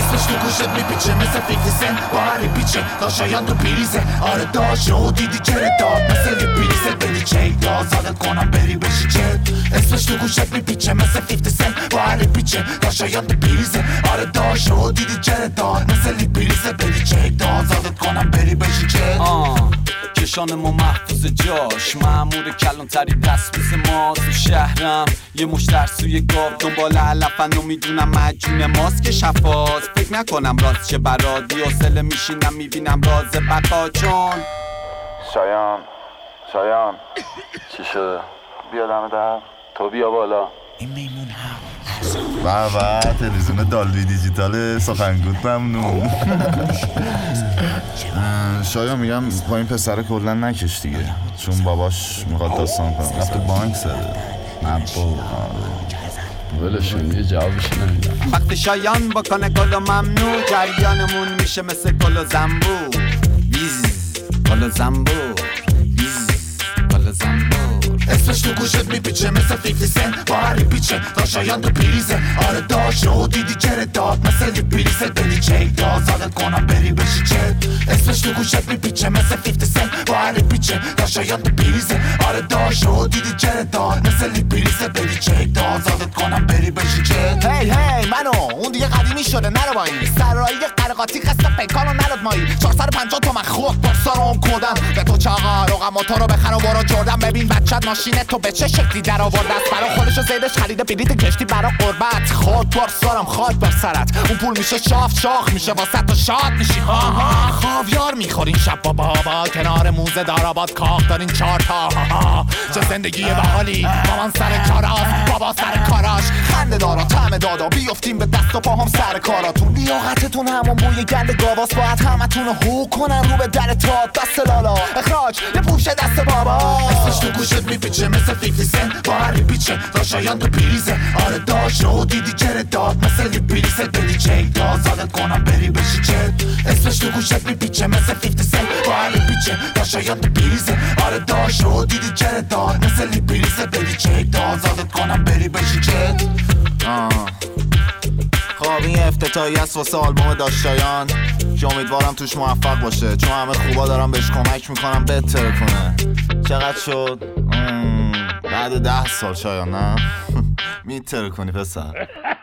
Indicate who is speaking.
Speaker 1: اسمش تو گوشت میپیچه مثل 50 سنت با هری پیچه تا شایان تو پیریزه آره داشت و دیدی چرا داد مثل پیریزه بدی چیک داد زادت کنم بری بشی چت اسمش تو گوشت میپیچه مثل 50 سنت با هری پیچه تا شایان تو پیریزه آره داشت و دیدی چرا داد مثل پیریزه بدی چیک داد زادت کنم بری بشی چت
Speaker 2: کشان ما محفوظ جاش مأمور کلانتری دست میز ما تو شهرم یه مشتر سوی گاب دنبال علفن و میدونم مجون ماست که شفاز فکر نکنم راست چه برادی حوصله میشینم میبینم راز بقا چون
Speaker 3: شایان چی شده؟ بیا دم در تو بیا بالا
Speaker 1: این میمون
Speaker 4: و تلویزیون دالبی دیجیتال سخنگوت ممنون. شایان میگم با این پسر کلا نکش دیگه چون باباش میخواد داستان کنه رفت بانک زده نه بابا
Speaker 5: ولشون یه جوابش نمیدم
Speaker 2: وقتی شایان بکنه گل و ممنوع جریانمون میشه مثل گل و زنبور ویز گل و زنبور ویز گل و زنبور
Speaker 1: اسمش تو گوشت میپیچه مثل 50 سنت با هری پیچه تا شایان تو پیریزه آره داشت و دیدی چرا داد مثل پیریزه بدی چیک داد زادت کنم بری بشی چت اسمش تو گوشت میپیچه مثل 50 سنت با هری پیچه تا شایان تو پیریزه آره داشت و دیدی چرا داد مثل پیریزه بدی چیک داد زادت کنم بری بشی چت
Speaker 6: هی منو اون دیگه قدیمی شده نرو با این سرایی قرقاتی خسته پیکانو نرد مایی 450 تومن خود برسا رو اون کودن به تو چاقا روغم موتور رو بخر و برو جردن ببین بچت ماشینه تو به چه شکلی در آورده است برا خودشو زیدش خریده بلیط کشتی برا قربت خود برسارم خاک بر سرت اون پول میشه شاخ میشه واسه تو شاد میشی ها خاویار میخورین شب با بابا کنار موزه داراباد کاخ دارین 4 تا چه زندگی باحالی مامان سر کاراست بابا سر کاراش خنده دارا طعم دادا بیافتیم به دست و پاهم سر کاراتون لیاقتتون همون بوی گند گاواس باید همتون رو هو کنن رو به در تاب دست لالا اخراج یه پوشه دست بابا
Speaker 1: اسمش تو گوشت میپیچه مثل 50 سنت با هری پیچه تا شایان تو پیریزه آره داشت و دیدی چرا داد مثل پیریزه بدی چیک داد زادت کنم بری بشی چت اسمش تو گوشت میپیچه مثل 50 سنت با هری پیچه تا شایان تو پیریزه آره داشت و دیدی چرا داد مثل پیریزه بدی چیک داد زادت کنم بری بشی چت
Speaker 6: خب این افتتاحیه است واسه آلبوم داشتایان که امیدوارم توش موفق باشه چون همه خوبا دارم بهش کمک میکنم بهتر کنه چقدر شد؟ بعد 10 سال شایان نه؟ میتره کنی پسر